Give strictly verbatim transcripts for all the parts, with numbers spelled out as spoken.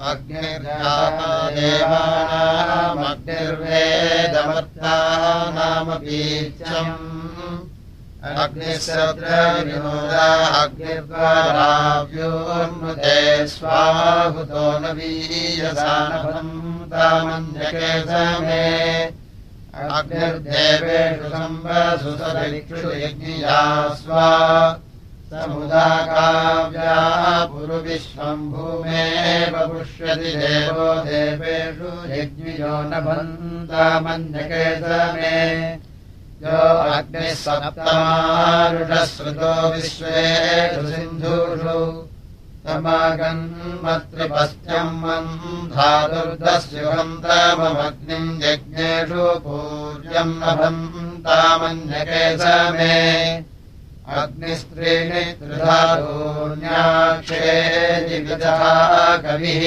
अग्निर्वेदमर्तानामपीच्यम् अग्निश्रद्रविनोदा अग्निर्वाराव्योन्मुते स्वाहुतो नवीयसानभम् तामन्यकेशमे अग्निर्देवेषु संवसु सदिक्षु यज्ञिया स्वा समुदाकाव्या पुरुविश्वम् भूमेव पुष्यति देवो देवेषु यज्ञियो नभन्तामन्यकेशमे यो अग्निः सप्तमारुषश्रुतो विश्वेषु सिन्धुषु तमागन्मत्रिपस्त्यम् धातुर्दस्युहम् तममग्निम् यज्ञेषु पूज्यम् नभन्तामन्यकेशमे अग्निस्त्रीणि त्रिधातून्याक्षेजिविदः कविः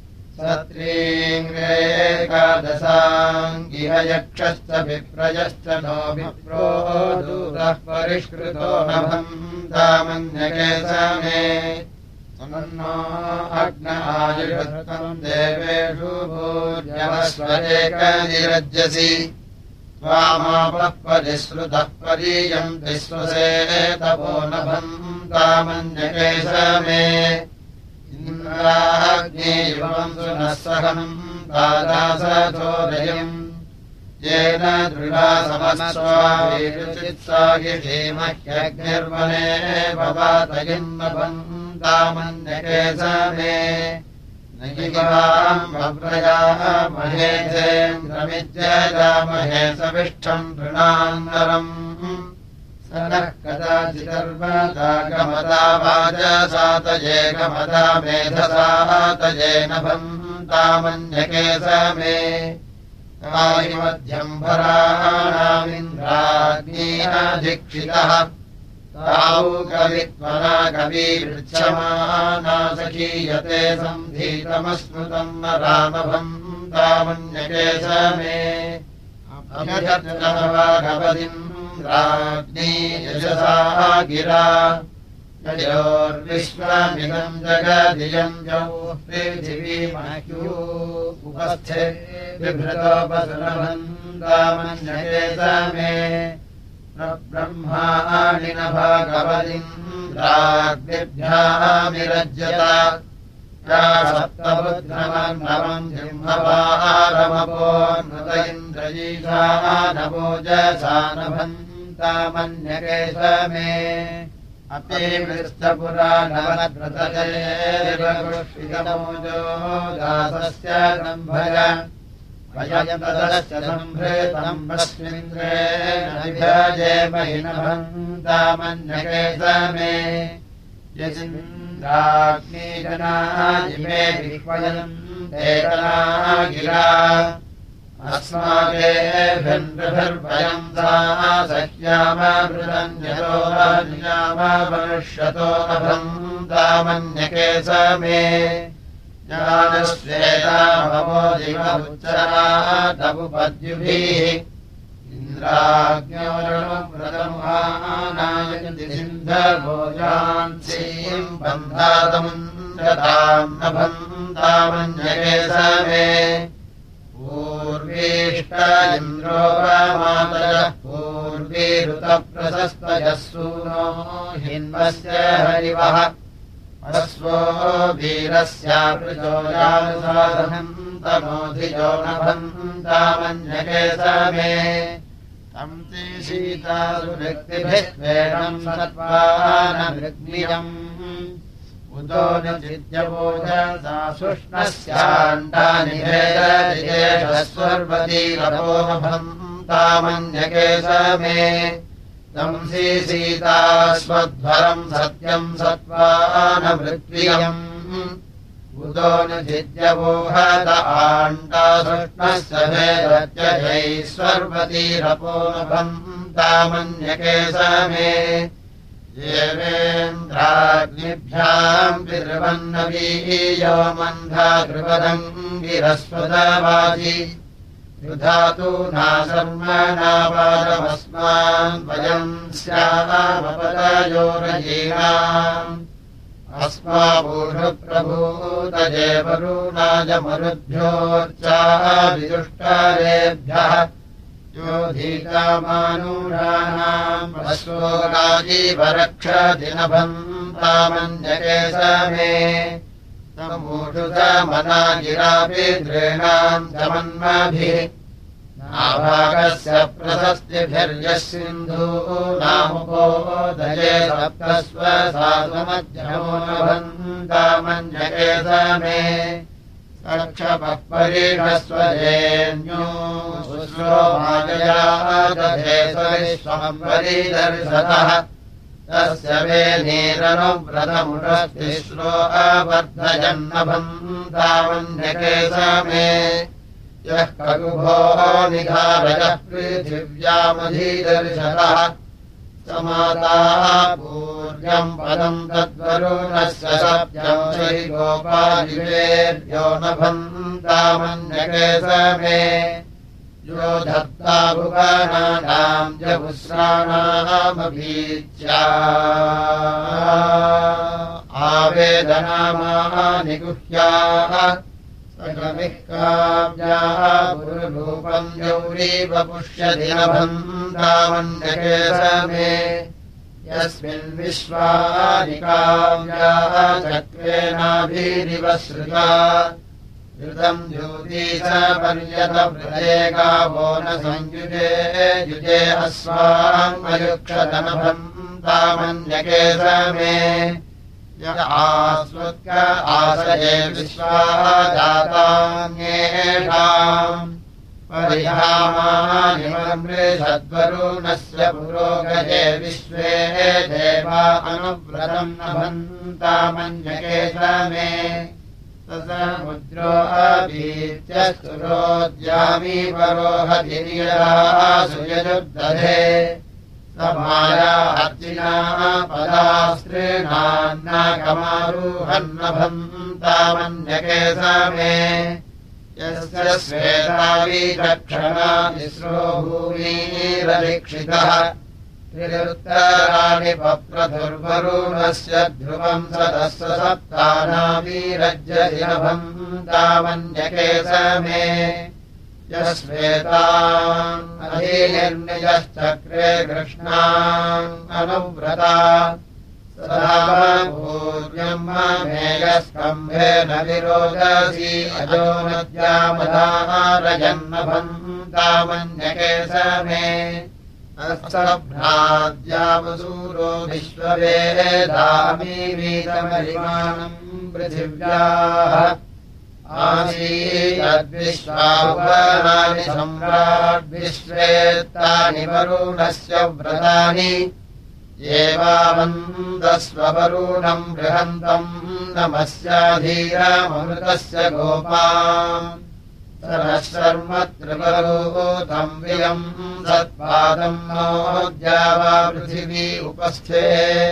सत्रीङ्गेकादशाङ्गिह यक्षश्च विप्रयश्च नो विप्रो दूतः परिष्कृतो नभन्तामन्यकेशमे समन्नो अग्न आयुषम् देवेषु भूर्यवस्वरेकनिरज्यसि स्वामापः परिश्रुतः परीयन्ति स्वसेतपो नभन्तामन्यकेशमे इन्द्राग्नियुवम् सुनः सहम् तादासचोदयम् येन दृढा समस्वाभिरुचित्सागिषीमह्यग्निर्वने भवातयन्नभन्तामन्यकेशमे नैवाम् वव्रयामहेन्द्रमिज्यजामहे सविष्ठम् तृणान्तरम् स नः कदाचिदर्वदागमदा वाजसातये गमदा मेधसातये नभन्तामन्यकेशमे कायिमध्यम् भराणामिन्द्राग्निरधिक्षितः तावु कवित्वना कविवृच्छमाना सखीयते सन्धीतमस्मृतम् न रामभन्तामन्यकेशमे अभ्यर्थनवागवदिन्द्राग्नी यशसा गिरा ययोर्विश्वमिदम् जगदियम् जौः पृथिवीमह्यो उपस्थे बिभ्रतोपसुनभन्तामन्यकेशमे ब्रह्माणि न भागवदिन्द्राग्निभ्यामिरज्यत या सप्तबुद्ध्रमन्नवम् जिह्मवारमपोन्नत इन्द्रजीषा नभोजसा नभन्तामन्यकेशमे अपि वृष्टपुराणवनद्रतजयेर्वपुष्पितमोजो दासस्य गम्भय वयम् सम्भृतम् वस्मिन्द्रेण विभजेमहि नभन्तामन्यकेशमे यजिन्द्राग्निजनाजिमे विह्वयम् तेतना गिरा अस्माकेभिर्भयम् सा सह्यामभृतम् यतो नियाममनुष्यतो नभन्तामन्यकेशमे ज्ञानश्वेतामवोदिवुच्चरादमुपद्युभिः इन्द्राग्न्योरणमुप्रदमुहानायन्ति सिन्धभोजान्सीम् बन्धातमुन्द्रताम् नभन्तामन्यकेशमे पूर्वीष्ट इन्द्रोपमातयः पूर्वीरुतप्रशस्तयः सूनो हिन्वस्य हरिवः अस्वो वीरस्यापृचोजानुसाधनम् तमोधिजो नभन्तामन्यकेशमे तम् ते सीतासुव्यक्तिभिः स्वेणम् सत्त्वानमृग्नियम् उतो न चिद्यवोजसा सुष्णस्याण्डानि भेदजिजेषस्वर्वतीरपो नभन्तामन्यकेशमे तंसी सीता स्वध्वरम् सत्यम् सत्त्वानमृत्वियम् उतो न चिद्यवोहत आण्डा सुष्णस्य भेदत्यजैस्वर्वतीरपो नभन्तामन्यकेशमे देवेन्द्राग्निभ्याम् पितृवन्नवीयो मन्धा ध्रुवदङ्गिरस्वदवाजि युधातु नाशर्मणापादमस्मान् वयम् स्यामपदयोरयीणाम् अस्माभूषु प्रभूतये वरुणायमरुभ्योच्चाविदुष्टारेभ्यः योधीतामानूषाणाम् अश्वो राजीवरक्षदिनभन्तामन्यके समे तमूषु समनागिराभिद्रेणाम् चमन्माभिः नाभागस्य प्रशस्तिभिर्यः सिन्धूनामुपोदये सप्तस्व साधुमध्यमो नभन्तामन्यके समे सक्षपः परीषस्वजेन्यो शुश्रो मायया दधे सविश्वम् परिदर्शतः तस्य वे नीरनुव्रतमुषस्तिश्रो अवर्धयन्नभन्तामन्यके समे यः ककुभो निधारयः पृथिव्यामधीदर्शतः समाताः पूर्यम् पदम् तद्वरुणस्य सप्त्यम् श्रीगोपादिवेर्यो नभन्तामन्यके समे यो धत्ता भुवनानाम् जपुस्राणामभीच्या आवेदनामानि गुह्याः सकमिः काव्याः गुरुरूपम् यौरीव पुष्यति नभन्तामन्यके समे यस्मिन् विश्वानि काव्याः चक्रेणाभिरिव श्रुता ऋतम् ज्योतिषपर्यतवृते गावो न संयुजे युजे अस्वाङ्गयुक्षत नभन्तामन्यके समे य आस्वत्क आसये विश्वा जातान्येषाम् परिहामानि मृषद्वरुणस्य पुरोगये विश्वे देवा अनुव्रतम् नभन्तामन्यके समे समुद्रो अभीत्य स्तुरोद्यामी परोहति निरासु यजुर्दधे समाया अर्चिना पदास्त्रीणान्नाकमारुहन्नभन्तामन्यके समे यस्य श्वेताविचक्षणा तिस्रो भूमिरलीक्षितः त्रिरुत्तराणि पप्रथुर्वरुणस्य ध्रुवम् सदस्य सप्तानाभिरज्यति नभन्तामन्यके समे यश्वेताम् अधिनिर्निजश्चक्रे कृष्णाम् अनुव्रता सदा पूर्यम् मेयस्कम्भेन विरोदसी अजो नद्यामधारजन्नभन्तामन्यके समे अस्तभ्राद्यावसूरो विश्ववेदामीवीतमरिमाणम् पृथिव्याः आसीद्विश्वाभुवनानि सम्राड्विश्वेत्तानि वरुणस्य व्रतानि एवावन्दस्ववरुणम् बृहन्तम् नमस्याधीरममृतस्य गोपाम् सरः शर्म त्रिवरूतम् वियम् सत्पादम् नोद्यावा पृथिवी उपस्थे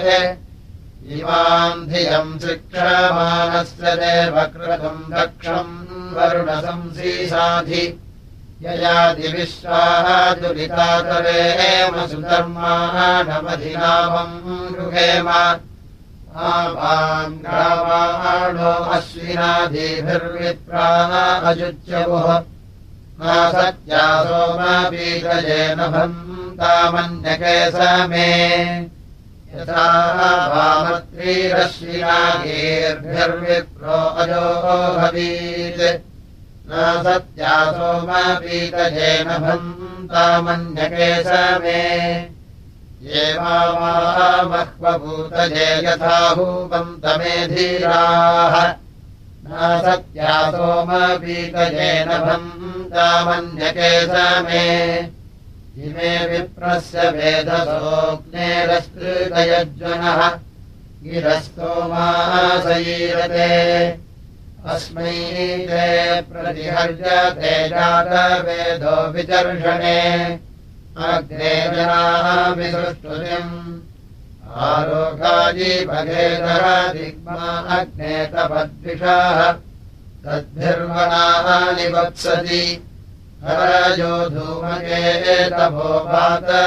इमाम् धियम् शिक्षमाणस्य देवक्रतुम् दक्षम् वरुणशंसीसाधि ययादि विश्वाः दुरितातरेम सुधर्माणमधिनामम् गृहेम आवाम् ग्रावाणो अश्विनादिभिर्विप्राः अजुच्यवुः न सत्या सोमपीतये नभन्तामन्यके समे यथा वामत्रीरश्विनागीर्भिर्विप्रो अजो भवीत् न सत्या सोमपीतये नभन्तामन्यके समे एवामह्वभूतये यथाहूपन्तमेधीराः न सत्या सोमपीतये नभन्तामन्यके समे इमे विप्रस्य वेदसोऽग्नेरस्तृतयज्वनः गिरस्तोमासयीरते अस्मै ते प्रतिहर्यते जातवेदो विचर्षणे अग्रे जनाभिसृष्टुतिम् आरोगाजीभगेदर दिग्मा अग्ने तपद्विषाः तद्भिर्वनानि वत्सति हरजो धूमके तपो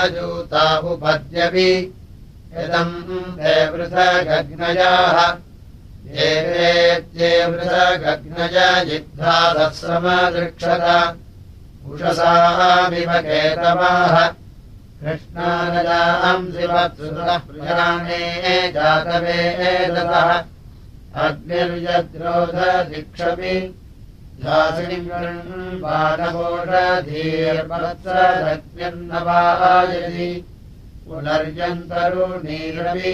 भातजूता उपद्यपि यदम् ते पृथगग्नयाः एवेत्ये वृषगग्नय जिह्वादस्समदृक्षत उषसामिव केतवाः कृष्णानजांसि वत्सुतः प्रजाने जातवेदसः अग्निर्यद्रोधदिक्षपि दासिनिर्बाणवोषधीर्वत्सदग्निर्नवायति पुनर्यन्तरुणीरवि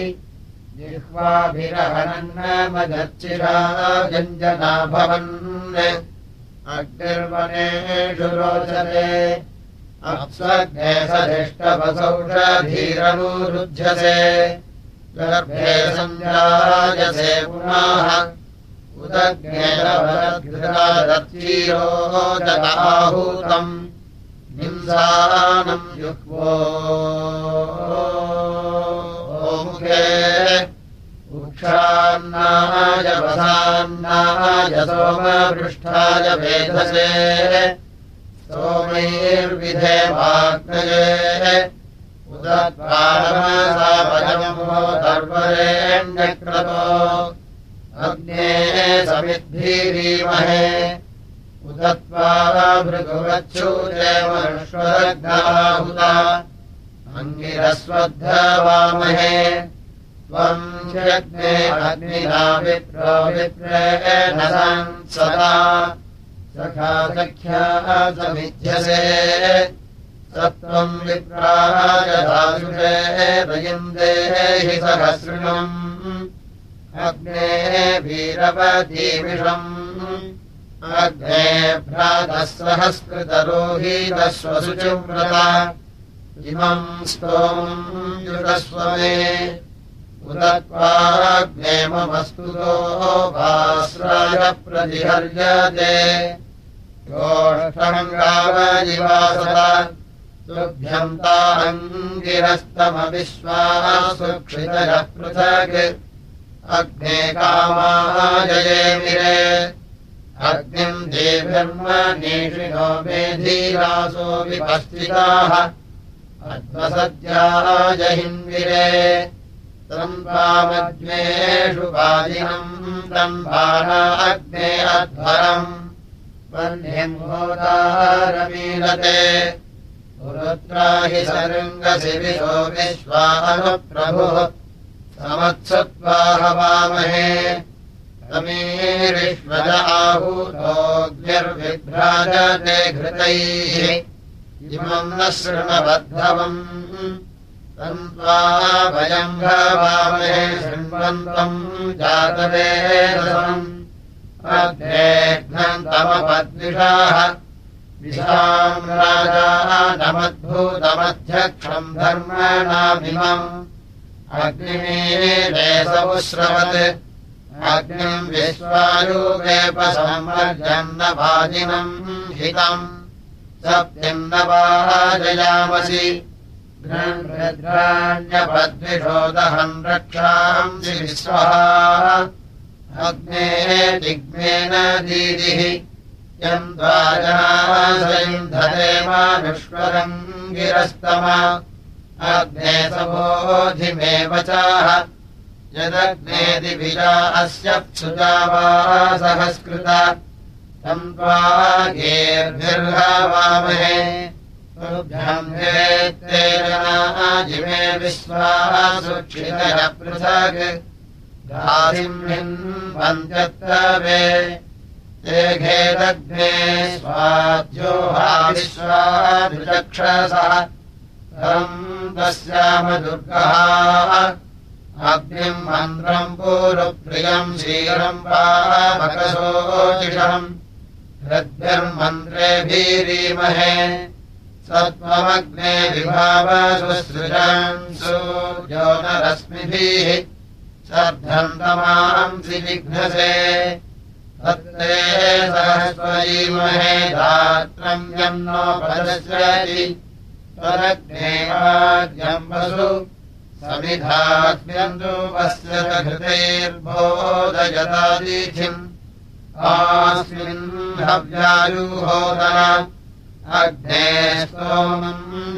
जिह्वाभिरहनन्नमदर्चिरा गञ्जना भवन् अग्निर्वनेषु रोचते अप्स्वग्ने सधिष्ठवसौषधीरनुरुध्यसे गर्भे सञ्जायसे पुनः उदग्नेरवदग्धृतादत्तीरोदकाहूतम् निंसानम् जुह्वो मुखे उक्षान्नाय वसान्नाय सोमपृष्ठाय वेधसे सोमैर्विधेवाग्नये उदत्पारमसावयमो दर्वरेण्यक्रतो अग्ने समिद्भिरीमहे उदत्वा भृगुवच्छूते मनुष्वदग्नाहुता अङ्गिरस्वद्धवामहे त्वम् ह्यग्ने अग्निना विप्रो विप्रेण संसदा सखा सख्या समिध्यसे सत्त्वम् विप्राय दाशुषे वयन्देहि सहस्रिणम् अग्ने वीरवतीमिषम् अग्ने भ्रातः सहस्कृतरोहितस्वशुचिव्रता इमम् स्तोमम् युषस्व मे उदत्वाग्ने ममस्तुतो वास्राय प्रतिहर्यते गोष्ठङ्गावजिवासत तुभ्यम् ताङ्गिरस्तमविश्वासुक्षितयः पृथक् अग्ने कामाजयेमिरे अग्निम् देभिर्मनीषिणो मेधीरासो विपस्थिताः अध्वसद्याजहिन्विरे तम्बामज्ञेषु वाजिनम् तम्बाना अग्ने अध्वरम् वह्निम् होतारमीलते पुरुत्रा हि सर्ङ्गसि विशो विश्वानुप्रभुः समत्सत्वा हवामहे तमीरिष्वज आहूतोऽग्निर्विभ्राजते घृतैः इमम् न शृणवद्धवम् तन्त्वा वयम् भवामहे शृण्वन्तम् जातवेदसम् अग्नेघ्नन्तमपद्विषाः विशाम् राजानमद्भूतमध्यक्षम् धर्मणामिमम् अग्निमीरेसमुश्रवत् अग्निम् विश्वायुवेपसमर्जम् न वाजिनम् हितम् सप्तिम् न वाजयामसि घृण्भद्राण्यपद्विषोदहम् रक्षांसि विश्वः अग्ने दिग्मेन दीदिः यम् द्वाजासयुन्धते मानुष्वरम् गिरस्तमा अग्ने सबोधिमेव चाह यदग्ने दिविजा अस्य प्सुजा वा सहस्कृता तम् त्वा गेर्भिर्हवामहे तुभ्यम् हेत्ते जनाजिमे विश्वासुक्षितयः पृथक् गासिम् हिन्वन्त्यत्तवे ते घेदग्ने स्वाद्योहा विश्वाभिचक्षसः तम् तस्याम दुर्गः अग्निम् मन्त्रम् पूरुप्रियम् क्षीरम् पावकशोचिषम् हृद्भिर्मन्त्रेभिरीमहे सत्त्वमग्ने विभावसुसृजन् सूर्योनरश्मिभिः सर्धन्तमांसि जिघ्नसे तत्ते सहस्वयीमहे धात्रम् यन्नो पदस्यति त्वरग्नेवाद्यम् वसु समिधात्म्यन्तु वस्य घृतैर्बोधयतादिथिम् आस्मिन् हव्यायुहोदन अग्ने स्तोमम्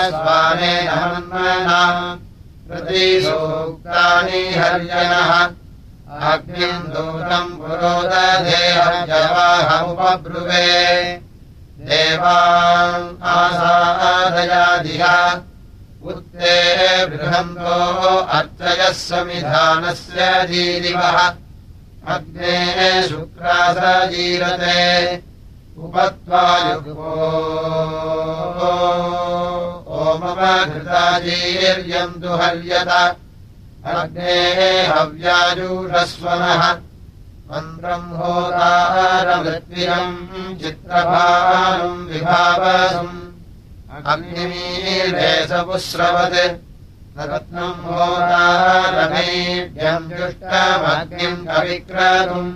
जुषस्वमेवर्धस्वानेन हन्मना प्रतिसूक्तानि हर्यनः अग्निम् दूतम् पुरोदधेहजवाहमुपब्रुवे देवान् आसादयादिह उत्ते बृहन्तो अर्चयः समिधानस्य जीरिवः अग्ने शुक्रासजीरते उपत्वायुगो ओममघृताजीर्यम् दुहर्यत अग्ने हव्याजूषस्वनः मन्त्रम् होतारमृत्विरम् चित्रभानुम् विभावसुम् अग्निमीले सपुस्रवत् रत्नम् होतारमेभ्यम् जुष्टमग्निम् कविक्रतुम्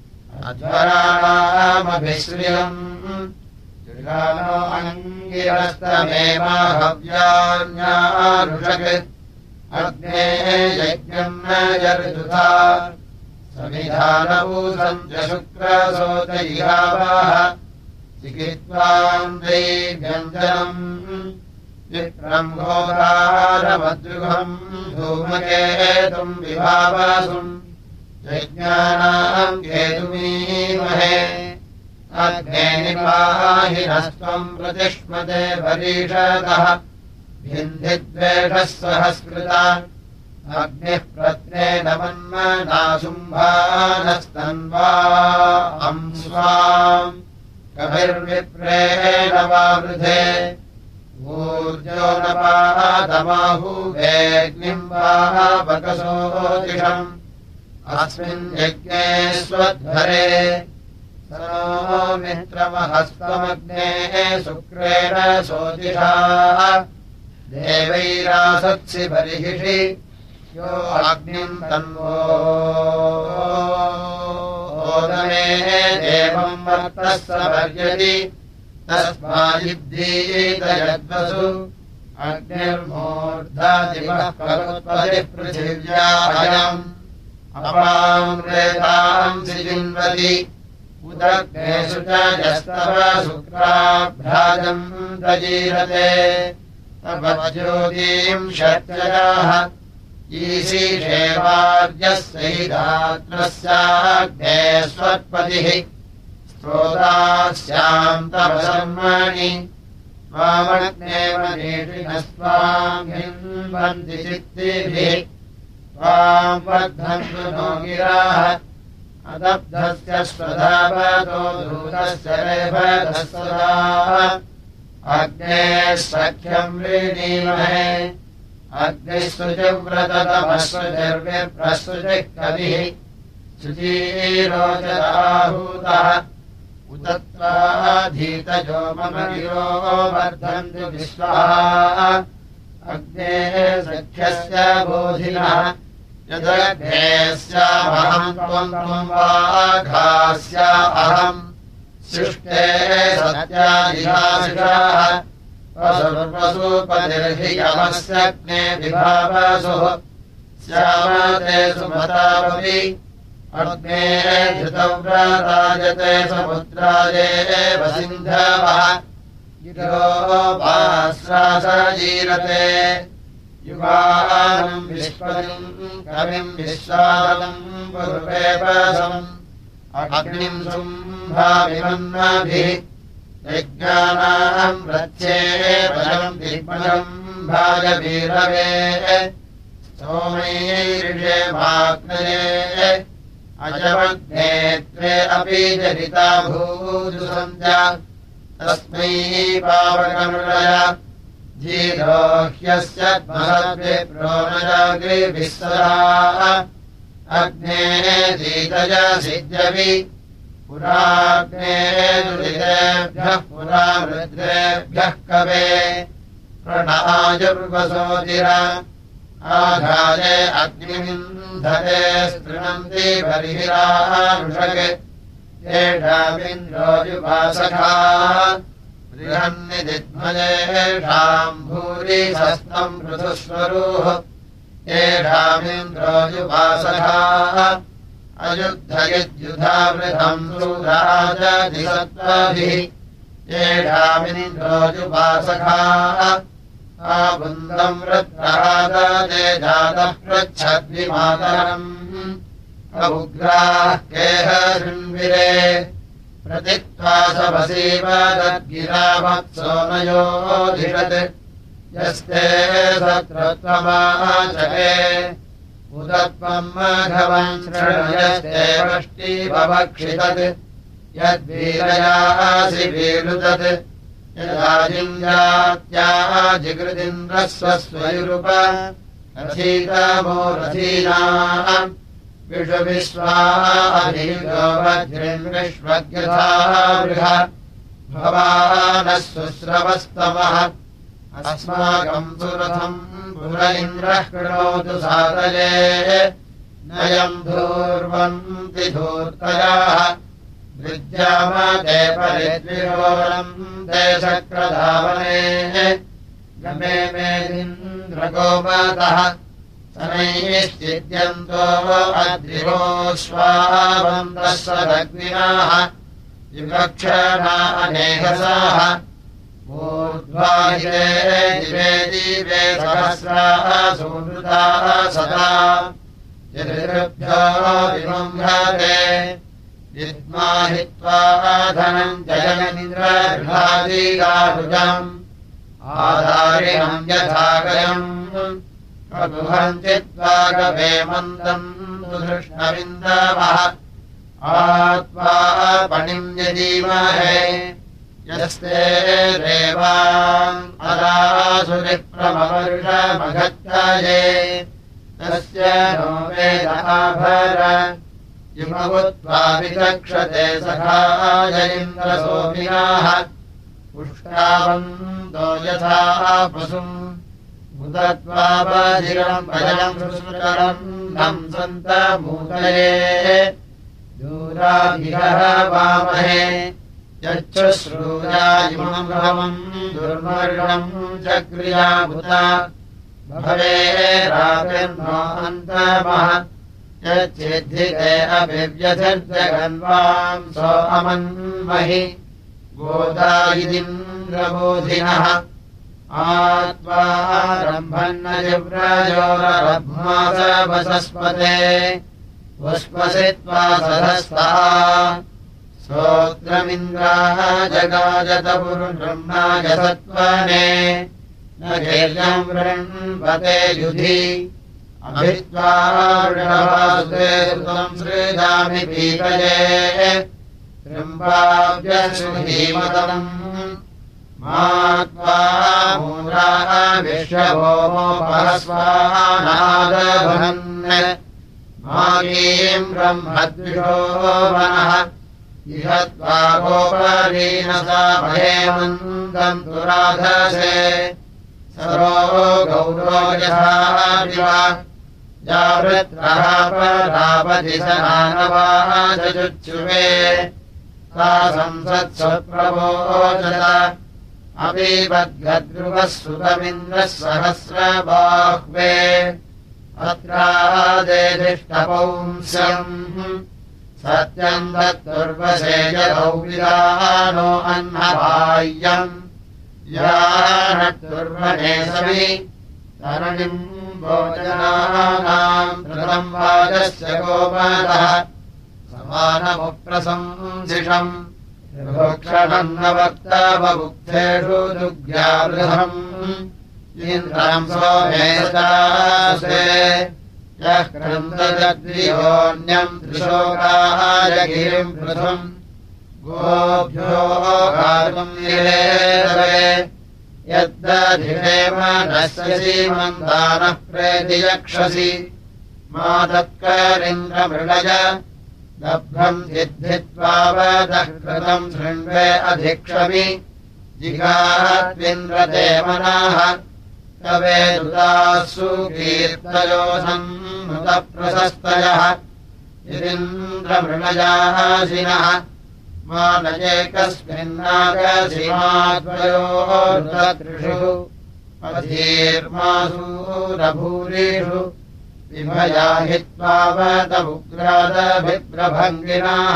अध्वराणामभिश्रियम् जुषानो अङ्गिरस्तमेवा हव्यान्यारुषक् अग्ने यज्ञम् न यर्जुधा समिधानभूतम् च शुक्रसोत इहावः चिकित्वाम् दैव्यञ्जनम् चित्रम् घोरारमद्रुगम् धूमकेतुम् विभावसुम् यज्ञानाम् केतुमीमहे अग्ने निपाहिनस्त्वम् प्रतिष्मते परीषतः भिन्धिद्वेषः सहस्कृता अग्निः प्रत्नेन मन्मनासुम्भानस्तन्वा अंस्वाम् कभिर्विप्रेण वावृधे ऊर्जो न पादमाहुवेग्निम् वापकसोतिषम् अस्मिन् यज्ञे स्वध्वरे सनो मित्रमहस्तमग्ने शुक्रेण सोतिषा देवैरासत्सि बर्हिषि यो अग्निम् तन्वो ओदमे देवम् वर्तः स वर्यति तस्मादिब्धीत यद्वसु अग्निर्मूर्धादिवः करोत्पदिः पृथिव्याहयम् अपाम् रेतांसि जिन्वति उदग्नेषु च यस्तव शुक्राभ्राजम् प्रजीरते तपज्योतीम् षट्चयाः ईशीषेवार्यः सैदात्रस्याग्ने स्वत्पतिः स्तोतास्याम् तपसर्माणि त्वामग्नेव नेषिणस्त्वाम् हिन्वन्ति चित्तिभिः त्वाम् वर्धन्तु नो गिराः अदब्धस्य स्वधावतो धूतस्य रेफतः सदा अग्ने सख्यम् वृणीमहे अग्निस्तु जुव्रततमस्वजर्विप्रस्तुतिः कविः शुचीरोचराहूतः उतत्वाधीतजो मम गिरो वर्धन्तु विश्वाः अग्ने सख्यस्य बोधिनः यदग्नेस्यामहम् त्वम् त्वम् वाघास्या अहम् सृष्टे सत्यादिहासिषाः वसुर्वसूपतिर्हि यमस्यग्ने विभावसुः स्यामते सुमतावपि अग्ने धृतव्रतायते समुद्रादेव सिन्धवः गिरोपाश्रासजीरते युगानम् विश्वम् कविम् विश्वादम् पुरुपेपसम् अग्निम् शुम्भाभिमन्नाभिः यज्ञानाम् रथ्ये बलम् दिग्बलम् भाजवीरवे सोमैरिषे माग्नये अजमग्ने त्वे अपि जनिता भूतु सन्त्या तस्मै पावकमृळय धीरोह्यस्य महद्विप्रो न जाग्रीभिः सदा अग्ने धीतय सिद्ध्यवि पुराग्ने दुरितेभ्यः पुरा रुद्रेभ्यः कवे प्रणायुर्वसोतिर आघाये अग्निमिन्धते स्तृणन्ति बर्हिरानुषक् येषामिन्द्रोजुपासखा बृहन्निदिग्मजेषाम् भूरि सस्तम् पृथुस्वरूः येषामिन्द्रोजुपासखा अयुद्धयद्युधावृतम् सूराजधिसत्त्वाभिः येषामिन्द्रोजुपासखा आबुन्दम् वृत्रहादते जातः पृच्छद्विमातरम् उग्राः केह शृण्विरे प्रतित्वा सवसीव तद्गिरावत्सोनयोधिषत् यस्ते सत्रत्वमाचके उदत्वम् मघवन् शृणयस्ते वष्टिवभक्षितत् यद्वीरयासि वीरुतत् यदाजिञ्जात्या जिगृदिन्द्रः स्वस्वयुरुप रथीतमो रथीनाम् विषुविश्वाधिगो वज्रिन् विश्वज्ञथा बृह भवानः सुस्रवस्तमः अस्माकम् सुरथम् पुर इन्द्रः कृणोतु सातये नयम् धूर्वन्ति धूर्तयाः विद्यामते परिद्विरोरम् ते शक्रधावने गमे मेदिन्द्रगोमतः सनैश्चिद्यन्तो अद्रिवोऽश्वावन्तः सदग्निनाः विवक्षणा अनेकसाः ऊर्ध्वाहिरे दिवे दिवे सहस्राः सुहृदाः सदा यदिभ्यो विमङ्घते विद्माहित्वा धनम् जयनिन्द्रगृहादिगाढुजम् आधारिणम् यथागयम् प्रगुहञ्चित्वा गवे मन्दम् सुधृष्णविन्दवः आत्वा पणिम् यदीमहे यस्ते देवान् अदासुरिप्रमवर्षमघत्तये तस्य नो वेदाभर युमवुत्वा विचक्षते सखाय इन्द्रसोमिनाः पुष्टावन्तो यथा पशुम् उदत्वा बधिरम् भजम् सुसुतरम् नम् सन्तमूतये दूराभिहः वामहे यच्छुश्रूया इमम् भवम् दुर्मर्णम् चक्रियाभूता भवेराभिर्नो अन्तमः यच्छिद्धिते अभिव्यथिर्जगन्वाम् सो अमन्महि गोदायिदिन्द्रबोधिनः आत्वा रम्भन्न जिव्रजोररभ्मासवसस्पते पुष्पसित्वा सधस्ता सोत्रमिन्द्राः जगाजत पुरुब्रह्माय सत्त्वने न गेर्यम् वृण्वते युधि अभित्वा वृषभासुते सुतम् सृजामि पीतये त्र्यम्बाव्यसुधीमतम् मात्वा मूलाः विश्वभोमोपहस्वानादभन् मागीम् ब्रह्मद्विषो वनः इह त्वा गोपरीनसा महेमन्दम् तुराधसे सरो गौरो यथा दिवा जावृत्रः परापति सनानवाचुच्युवे सा संसत्सुप्रवोचत अपिबद्ध्रुवः सुतमिन्द्रः सहस्रबाह्वे अत्रादेधिष्टपौंस्यम् सत्यम् दत्तुर्वशे यदौ विदानो अह्नवाह्यम् यानट्टुर्वने सवि तरणिम् भोजनानाम् कृतम् वाजस्य गोपदः समानमुप्रशंसिषम् त्रिभुक्षणम् न वक्तवबुद्धेषु दुग्ध्यावृहम् इन्द्रम् सोमेशासे यः क्रन्दजद्वियोऽन्यम् त्रिशोकाय गिरिम् पृथुम् गोभ्यो गातुम् निलेतवे यद्दधिरेव नस्य सीमन्तानः प्रेति यक्षसि मा तत्करिन्द्रमृडय लब्धम् सिद्धित्वावदः कृतम् शृण्वे अधिक्षमि जिगात्विन्द्रदेवनाः तवे दुदासु कीर्तयोऽसन्नुतप्रशस्तयः यदिन्द्रमृणयासिनः मानयेकस्मिन्नागसीमाद्वयोरुतत्रिषु अधीर्मासूरभूरिषु विभयाहित्वावतमुग्रादभिप्रभङ्गिनाः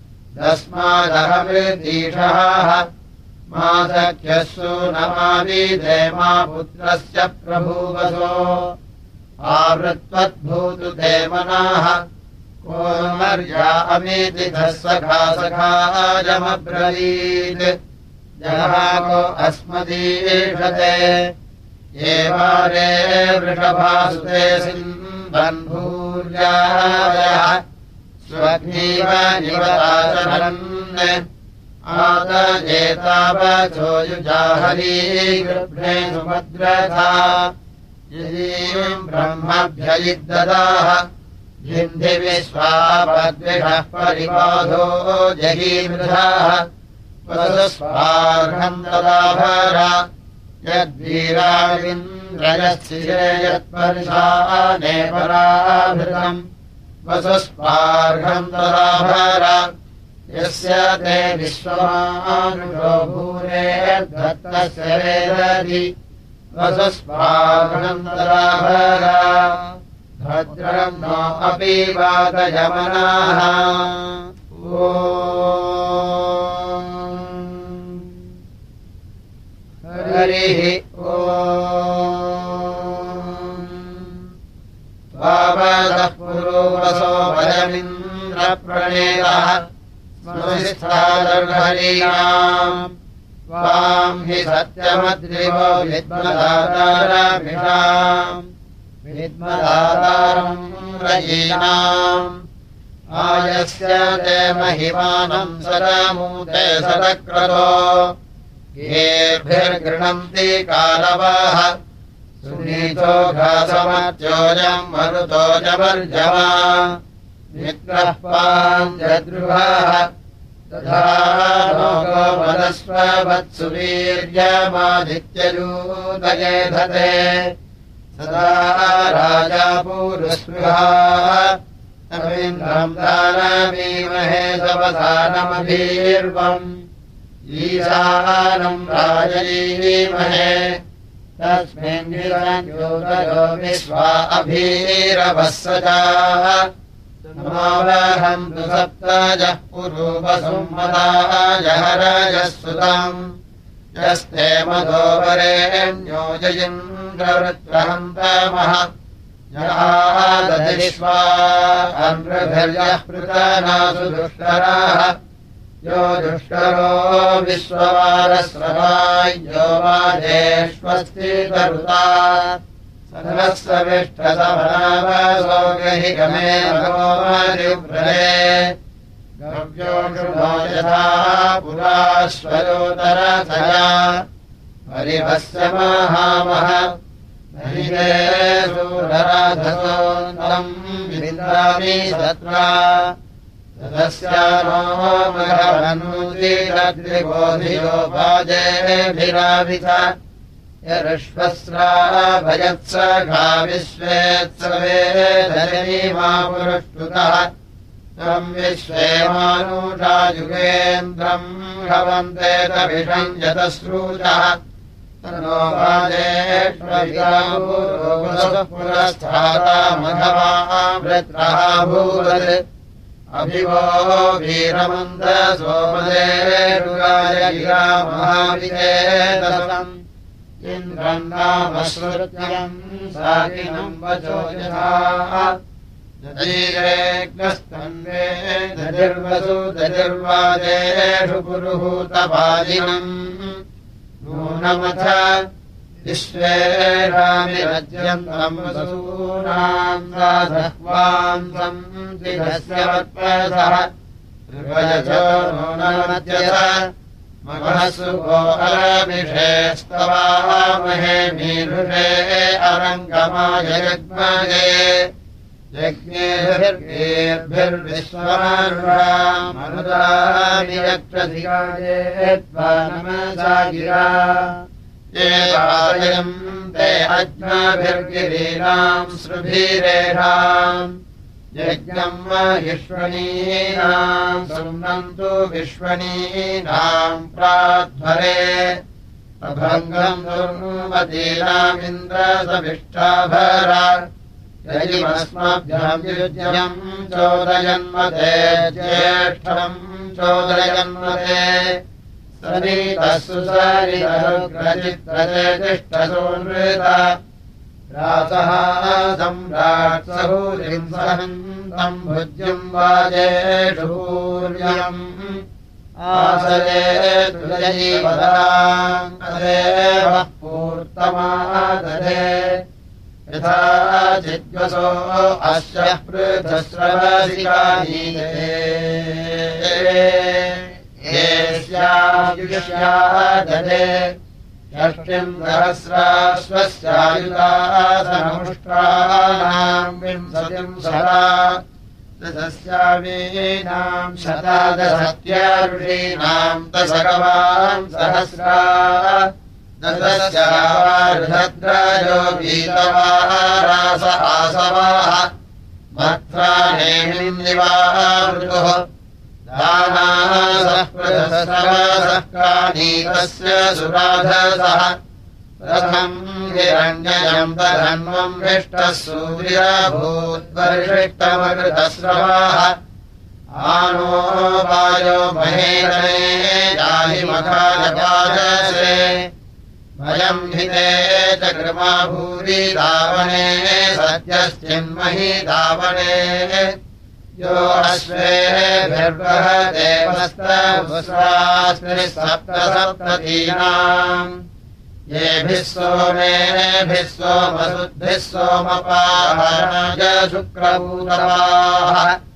तस्मादहमृतीषः मा सख्यस्सु न मावीदे मा पुत्रस्य प्रभूवसो आवृत्वद्भूतु ते मनाः कोमर्या अमीतिथः सखा सखायमब्रवीत् जहाको अस्मदीषते एवारे वृषभासुते सिन्धन्भूर्यायः स्वग्नीव निवताचरन् आतजेतावचो युजाहरी गृभ्रे सुभद्रथा यदीम् ब्रह्मभ्ययिद्ददाः भिन्धि विश्वापद्विषः परिबाधो जहीमृधाः वसुस्वार्हम् तदाभर यद्वीराविन्द्रयस्थिरे यत्पर्शाने पराभृतम् वसुस्वार्हम् तदाभर यस्य ते विश्वमानुषो भूरेर्दत्तस्य वेदधि वसुस्वार्हम् तदाभर भद्रम् नो अपि वातयमनाः हरिः ओम् त्वावदः पुरोवसो भयमिन्द्रप्रणेतः स्मृतिस्थादर्हरीणाम् त्वाम् हि सत्यमद्रिवो विद्मदातारभिषाम् विद्मदातारम् रयीणाम् आयस्य ते महिमानम् सदमूते सदक्रतो येर्भिर्गृह्णन्ति कालवाः सुनीतो घासमर्चोजम् मरुतो जवर्जमा मित्रः पाञ्जद्रुवः तथा लोको वदस्ववत्सुवीर्यमादित्ययूतये धते सदा राजा पूरुस्पृहाः तमिन्द्रम् दानमीमहे सवसानमभीर्वम् ईशानम् राजयीमहे तस्मिन् योगयो विश्वा अभीरवः सजाः नमावहन्तु सप्तजः पुरूपसुम्मदाय हरजः सुतम् यस्ते मधो वरेण्यो जयिन्द्रवृत्रहन्तमः जहादधिश्वा अन्वृभिर्यः पृतनासु दुष्टराः यो दुष्टरो विश्ववारस्रवायो वाजेष्वस्ति तरुता सर्वस्वविष्ठसमनावसो गहिगमे भगोमरिव्रले गव्योषुणो यथा पुराश्वयोतरथया परिभस्य माहामः नहिते सूरराधसो तम् विन्दामि सत्रा तदस्यानो मघवनूतिरद्रिबोधियोपाजेभिराविथ यरुष्वस्रा भयत्सखा विश्वेत्सवेदनीमा पुरुष्टुतः तम् विश्वे मानुषा युगेन्द्रम् भवन्ते तभिषम् यतश्रूतः तन्नो वाजेष्वविदापूर्वः पुरस्थाता मघवा वृत्रः भूवत् अभिवो वीरमन्दसोमदेरुगाय गिरा महाविचेतसम् इन्द्रम् नामश्रुत्यम् साकिनम् वचो यथा दधीरेग्नस्तन्वे दधिर्वसु दधिर्वाजेषु पुरुहूतपादिनम् नूनमथ विश्वे रामिरज्यन्तम् वसूनाम् दाधह्वान्तम् दिघस्य वत्पसः ऋवयजो नूनमद्यथ मघसु वो अलमिषे स्तवामहे मीरुषे अरङ्गमाय यज्मगे यज्ञेभिर्भिर्विश्वमानुषामनुदानि यक्षधिकाये त्वा नमसा गिरा ये वायम् ते अज्ञाभिर्गिरीणाम् श्रुभिरेषाम् यज्ञम् महिष्वणीनाम् सुम्नन्तु विश्वणीनाम् प्राध्वरे अभङ्गम् दुर्मतीनामिन्द्रसविष्टाभर यजिमस्मभ्याम् युज्यम् चोदयन्मते ज्येष्ठम् चोदयन्मते सनीतः सुसरितरुग्रचित्रते तिष्ठसोनृता रासः सम्राट् सहूरिम् सहन्त तम् भुज्यम् वाजेषु पूर्यम् आसये तुलयीवदाङ्गदेवः पूर्तमादरे यथा चिद्वसो अस्य पृथस्रवसिकानीते ये स्यायुष्यादरे षष्टिम् सहस्राश्वस्यायुधासनमुष्ट्राणाम् विंशतिम् सदा दशस्यावीनाम् शतादशत्यारुषीणाम् दशगवाम् सहस्रा दशस्यावार्धद्राजो वीतवारास आसवाः मत्राणेमिन्दिवावृतुः दानासः पृथस्रवासः कानीतस्य सुराधसः रथम् हिरण्ययम् तधन्वम् हिष्टः सूर्याभूद्वर्षिष्टमकृतस्रवाः आनो वायो महेरणे याहि मखाजपाजसे भयम् हिते च कृमा भूरि दावने सत्यश्चिन्महि दावने यो अश्वेभिर्वहते वस्तवस्रास्त्रिः सप्त सप्ततीनाम् येभिः सोमेभिः सोमसुद्भिः सोमपाहाराय शुक्रभूतवाः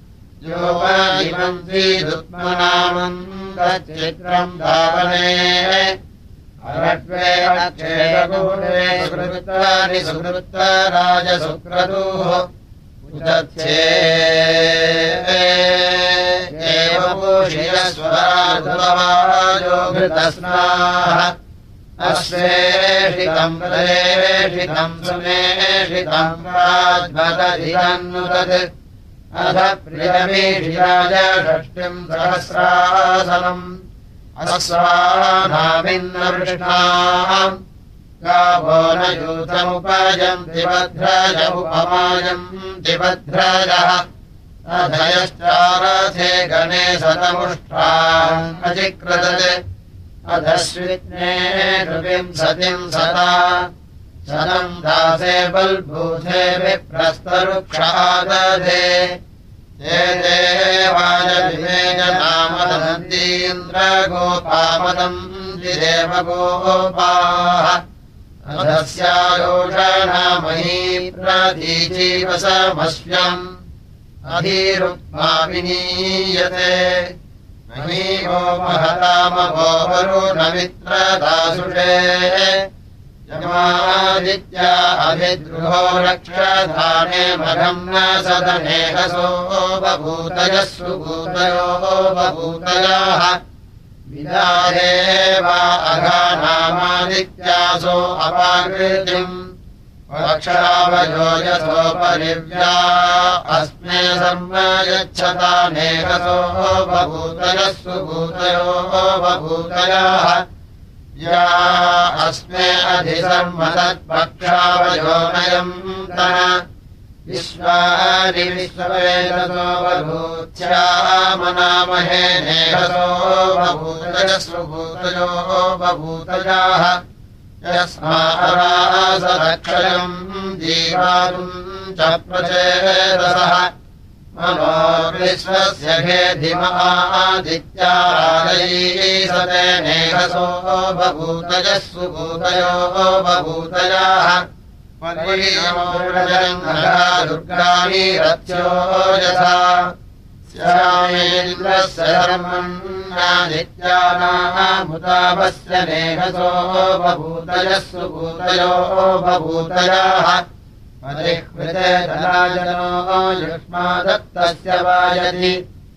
योपजीवन्तीदुत्मनामम् तच्चित्रम् धावने अरट्वे अक्षेदगूढे सुकृतानि सुकृतराजसुक्रतुः उचत्स्ये एवपूषियस्वराधुवाजो घृतस्नाः अश्वेषितम् प्रदेशितम् सुमेषितम् राज्भदधिरन्नुतत् अथ प्रियमीषिराज षष्टिम् सहस्रासनम् अस्वानामिन्नवृष्णाम् गावो न यूथमुपजन्ति भद्रज उपमायन्ति भद्रजः अधयश्चारथे गणे शतमुष्ठाम् अचिक्रदत् अधश्वित्ने विंशतिम् सता शतम् दासे बल्भूते विप्रस्तरुक्षादधे ते देवायविवेजनामदन्दीन्द्रगोपामदम् द्विदेवगोपाः अधस्यायोषणामही प्रतीजीवसमश्यम् अधीरुक्माविनीयते महीवो महतामवो वरुणमित्रदासुषे यमादित्या अभिद्रुहो रक्षधाने मघम् न सदनेहसो बभूतयः सुभूतयो बभूतयाः विदाहे वा अघानामादित्यासो अपाकृतिम् वक्षावयो यथोपरिव्या अस्मे सर्वयच्छतानेकसो बभूतयः सुभूतयो बभूतयाः या अस्मे अधिसर्मतत्पक्षावयो नयम् तन विश्वानि विश्ववेदसो बभूत्स्यामनामहे नेहसो बभूतयः सुभूतयो बभूतयाः यस्मारासदक्षयम् जीवातुम् च प्रचेदसः मनो विश्वस्य घेधिमादित्यारालयीसते नेहसो बभूतयः सुभूतयो बभूतयाः परिणमोरजङ्घा दुर्गाणि रथ्यो यथा स्यामेन्द्रस्य धर्मन्नादित्यानामुतापस्य नेहसो बभूतयः सुभूतयो बभूतयाः परिह्वृते धनाजनो युष्मादत्तस्य वायति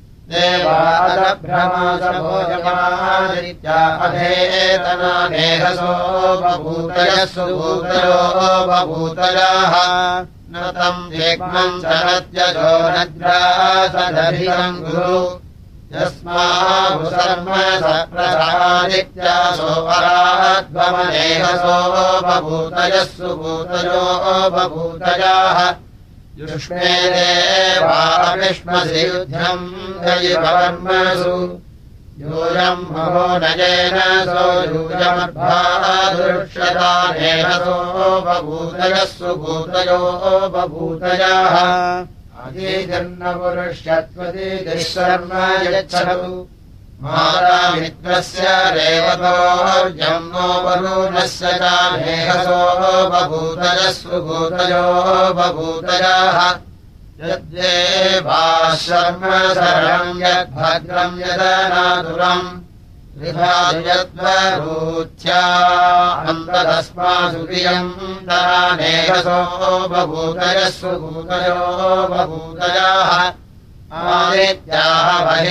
देवादभ्रमासभोजमादित्या अधेतना नेहसो बभूतयः सुभूतयो बभूतयाः न तम् वेग्मम् सरत्यजो नद्रासदधिरम् गुरु यस्माभुसर्म सप्रसादित्यासो पराध्वमनेहसो बभूतयः सुभूतयो बभूतयाः युष्मे देवाविष्मसि युध्यम् दयिवर्मसु यूयम् महो नयेन सो यूयमर्भादृश्यता नेहसो बभूतयः सुभूतयो बभूतयाः अजीजन्नपुरुष्यत्वदीतिः यच्छतु मातामित्रस्य रेवतोर्जम् नो वरुणस्य च मेघसो बभूतयः सुभूतयो बभूतयाः यद्देवाः शर्म शरणम् यद्भद्रम् यदनातुरम् विधातु यद्वरूच्या अन्ततस्मासु प्रियम् तरानेघसो बभूतयः सुभूतयो बभूतयाः आदित्याः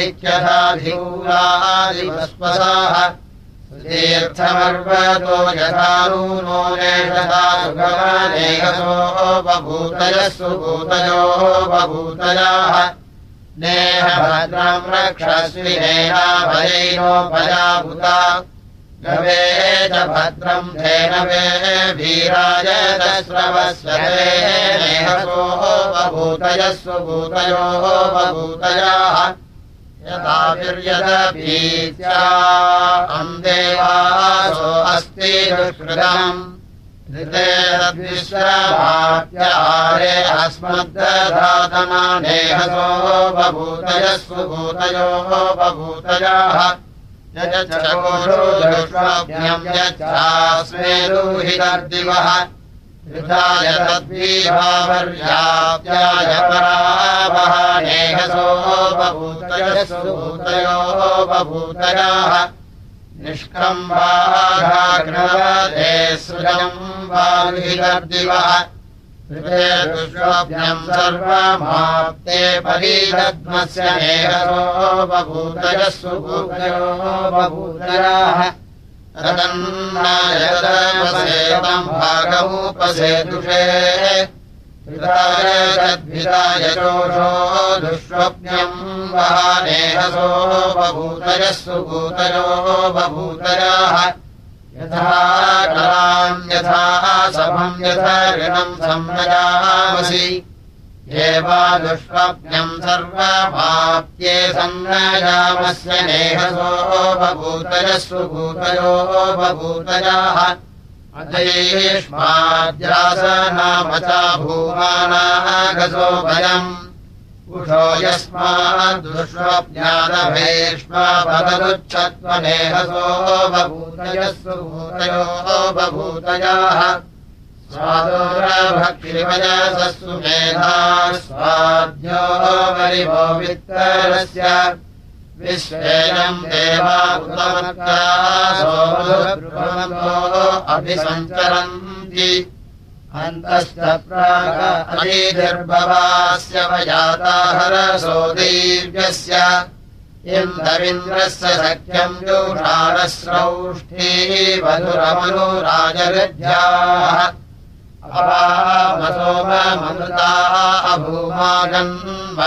बहित्यथाधिकूलादिवस्पसाः तीर्थमर्वतो यथा नूनो नेषथा सुगमानेघसो बभूतयः सुभूतयो बभूतयाः नेह भद्रम् रक्षस्विनेनाभयैनोपयाभूता गवे च भद्रम् धेनवे वीराय दस्रवस्वरे नेहसो बभूतयः सुभूतयो बभूतयाः यदाभिर्यदपीत्या अन्देवासो अस्ति दुष्कृतम् ऋतेरद्विश्रभात्यारे अस्मद्दधातना नेहसो बभूतयः सुभूतयो बभूतयाः यच्चकोषो दुष्वप्न्यम् यच्चास्मे दुहितर्दिवः ऋताय तद्विभावर्याप्याय परावः नेहसो बभूतयः सुभूतयो बभूतयाः निष्कम्बाघाग्नवते सृजम् वाहितर्दिवः ऋते दुष्वप्न्यम् सर्वमाप्ते परिदद्मस्य नेहसो बभूतयः सुभूतयो बभूतयाः तदन्नायदपसेतम् भागमुपसेतुषे ऋताय तद्भिदाय चोषो दुष्वप्न्यम् वहानेहसो बभूतयः सुभूतयो बभूतयाः यथा कलाम् यथा सभम् यथा ऋणम् संनयामसि एवा दुष्वप्न्यम् सर्वमाप्ये संनयामस्य नेहसो बभूतयः सुभूतयो बभूतयाः अधैष्माद्यासनामचा भूमानागसो भयम् उषो यस्माद्दुष्वप्न्यादभैष्मा पदरुच्छत्वनेहसो बभूतयः सुभूतयो बभूतयाः स्वादोरभक्षिवयसस्सु मेधा स्वाद्यो वरिवो वित्तरस्य विश्वेनम् देवा उतमत्तासो अभिसञ्चरन्ति अन्तश्च प्राग अलीर्भवास्य वयाता हरसो दीर्घस्य इन्द्रविन्द्रस्य सख्यम् जोषारस्रौष्ठी वधुरमनुराजगृध्याः अपामसोममृताः अभूमागन्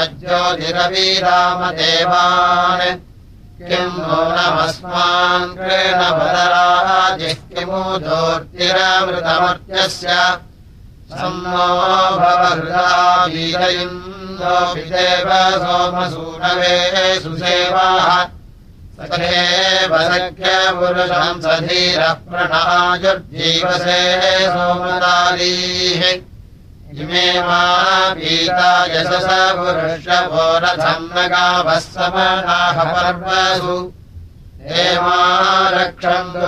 मज्ज्योतिरवीरामदेवान् किम् नो नमस्मान् कृणभदराजिः किमु दोर्तिरमृतमर्त्यस्य सम्नो भवहृदा वीरयिन्दो विदेव सोमसूनवे सुसेवाः सखेव सख्यपुरुषम् सधीरः प्रणाजुर्जीवसे सोमदारीः इमे मा पीता यशस पुरुषवोरथम् न गावः समनाः पर्वसु हेमा रक्षन्तु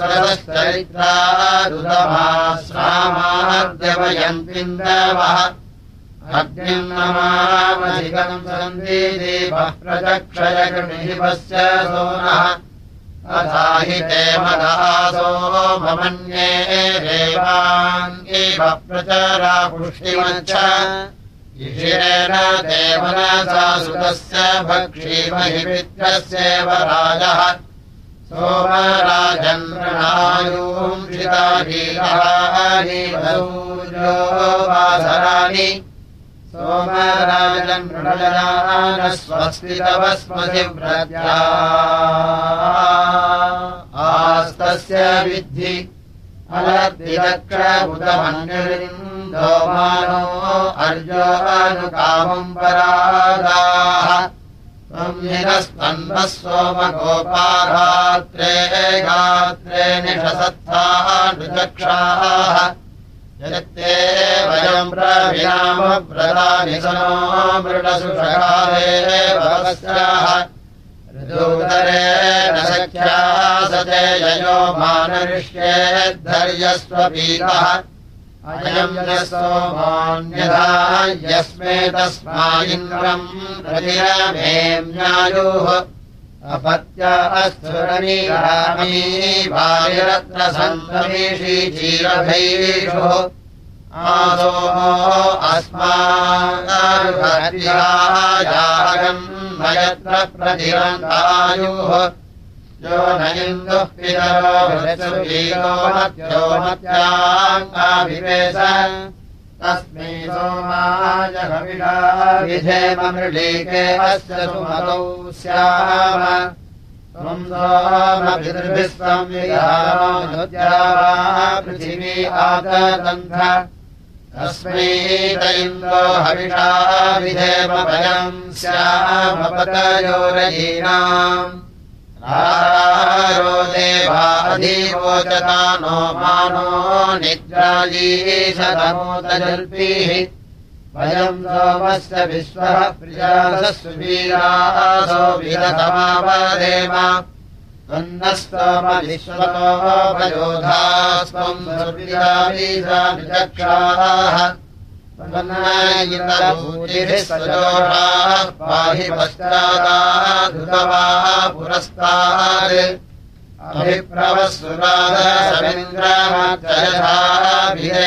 विश्वदश्चरित्रादुतमाश्रामाद्यवयन्तिन्दवः अग्निम् नमामधिकम् सन्ति दीपः प्रचक्षयगृणिपस्य सोनः अथा हि ते मदासो ममन्ये देवाङ्गीव प्रचरा पुष्टिमच्छ इषिरेण ते मनसा सुतस्य भक्षीमहि वित्रस्येव राजः सोमराजन्मृणायूंषिताहीरानि वसूर्यो वासराणि सोमराजन् मृणजनान स्वस्ति तव स्मसि व्रत्या आस्तस्य विद्धि अलद्विदक्षबुधमन्यरिन्दो मानो अर्जोनुकामम् परादाः त्वन्निरस्तन्वः सोमगोपाघात्रे गात्रे निषसत्थाः नृचक्षाः यत्ते वयम् प्रविनामव्रतानि सनो मृडसुषकाले भवस्याः ऋदूतरे न सख्या सते ययो मानरिष्येद्धर्यस्वपीतः अयम् न सोमोऽन्यथा यस्मे तस्मा इन्द्रम् प्रतिरमेम्यायुः अपत्य अस्तुरनीरामी वारिरत्र सन्तमीषी जीरभैषुः आसो अस्माकर्भर्यायागम् मयत्र प्रतिरन्तायुः यो न इन्दुः पितरो भृत्सुवीरो मत्यो मत्याङ्गाभिवेश तस्मै सोमाय हविषा विधेम मृळीके अस्य सुमतौ स्याम त्वम् सोमभिर्विश्वम् विधानोद्या वा पृथिवी आतदन्ध तस्मै त इन्द्रो हविषा विधेम वयम् स्याम पतयोरयीनाम् आरो देवाधिवोचता नो मानो निद्रायीशतमोदजल्पीः वयम् सोमस्य विश्वः प्रियासुवीरासो विरतमावदेम त्वन्नस्तोम विश्वतो वयोधास्त्वम् सुर्विरावीशानिचक्षाः त्वन्नयितभूतिभिः सजोषाः पाहि पश्चादाधृतवाः पुरस्तात् अभिप्रवस्सुराधसमिन्द्रमत्ययथाभिरे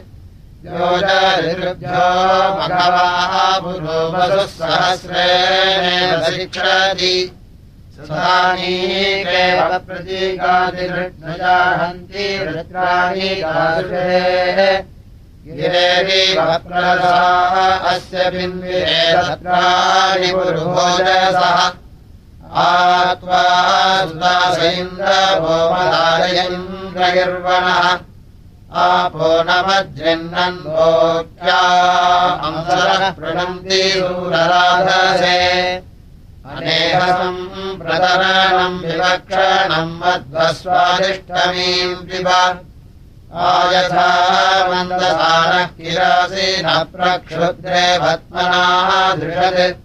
योजऋभ्यो मघवाः पुरो वसुः सहस्रेण शिक्षति सुधानीकेव प्रतीकातिर्नजाहन्ति वृत्राणि दासुषे गिरेरिव प्रसाः अस्य बिन्विरे तत्राणि पुरुभोजसः आत्वा सुदासेन्द्रभो मदारयेन्द्रगिर्वणः आपो न वज्रिन्नन्वोक्या अंसरः पृणन्ति सूरराधसे अनेहसम् प्रतरणम् विवक्षणम् मध्वस्वादिष्टमीम् पिब आयथा मन्दसानः किरासि न प्रक्षुद्रे भत्मना दृशत्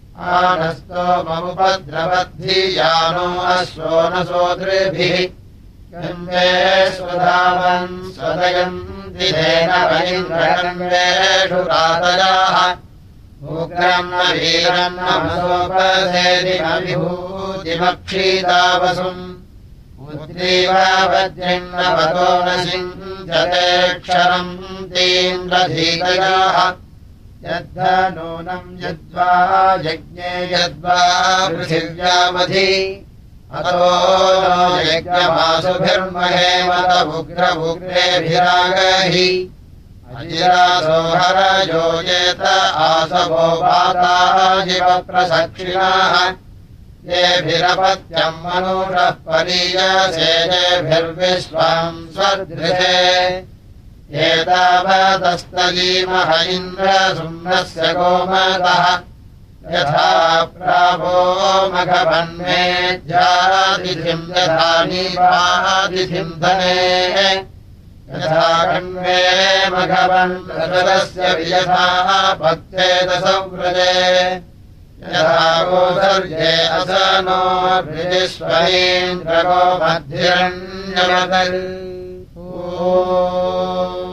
आनस्तोममुपद्रवद्धियानो अश्वो न सोदृभिः कन्वे स्वधावन् स्वदयन्ति धेन वैन्द्रकन्वेषु रातयाः उग्रम् न वीरम् न मनसोपसेति न विभूतिमक्षीतावसुम् उद्रीव वज्रिन्नवतो न सिञ्चते क्षरम् तीन्द्रधीतयाः यद्धनूनम् यद्वा यज्ञे यद्वा पृथिव्यामधि अतो नो यज्ञमासुभिर्महेमत उग्रमुग्रेभिरागहि अजिरासो हरयो येत आसवो वाताजिवप्रसक्षिणाः येभिरपत्यम् मनुषः परीयसे येभिर्विश्वाम् स्वदृशे एतावदस्तगीमह इन्द्रसुम्नस्य गोमतः यथा प्रावो मघवन्मेध्यादिथिम् यथा नीपादिथिम् धने यथा कण्वे मघवन् रजतस्य वियथा भक्तेदसव्रजे यथा गोधर्ये असनो विश्वमीन्द्रगो मध्यरण्यमतल् ओ